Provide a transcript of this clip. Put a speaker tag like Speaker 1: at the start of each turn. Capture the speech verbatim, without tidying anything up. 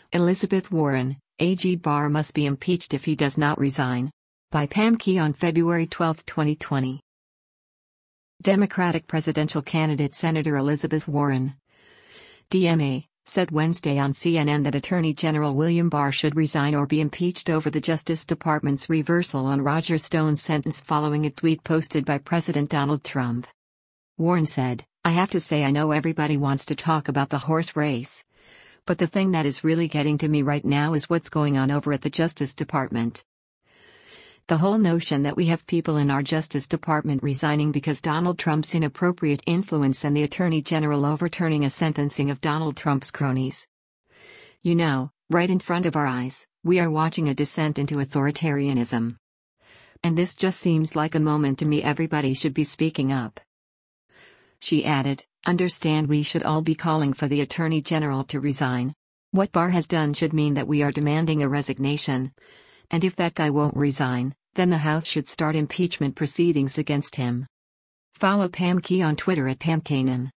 Speaker 1: Elizabeth Warren, A G Barr must be impeached if he does not resign. By Pam Key on February twelfth, twenty twenty. Democratic presidential candidate Senator Elizabeth Warren, D M A, said Wednesday on C N N that Attorney General William Barr should resign or be impeached over the Justice Department's reversal on Roger Stone's sentence following a tweet posted by President Donald Trump. Warren said, "I have to say I know everybody wants to talk about the horse race. But the thing that is really getting to me right now is what's going on over at the Justice Department. The whole notion that we have people in our Justice Department resigning because Donald Trump's inappropriate influence and the Attorney General overturning a sentencing of Donald Trump's cronies. You know, right in front of our eyes, we are watching a descent into authoritarianism. And this just seems like a moment to me everybody should be speaking up." She added, "Understand we should all be calling for the Attorney General to resign. What Barr has done should mean that we are demanding a resignation. And if that guy won't resign, then the House should start impeachment proceedings against him." Follow Pam Key on Twitter at Pam Kanan.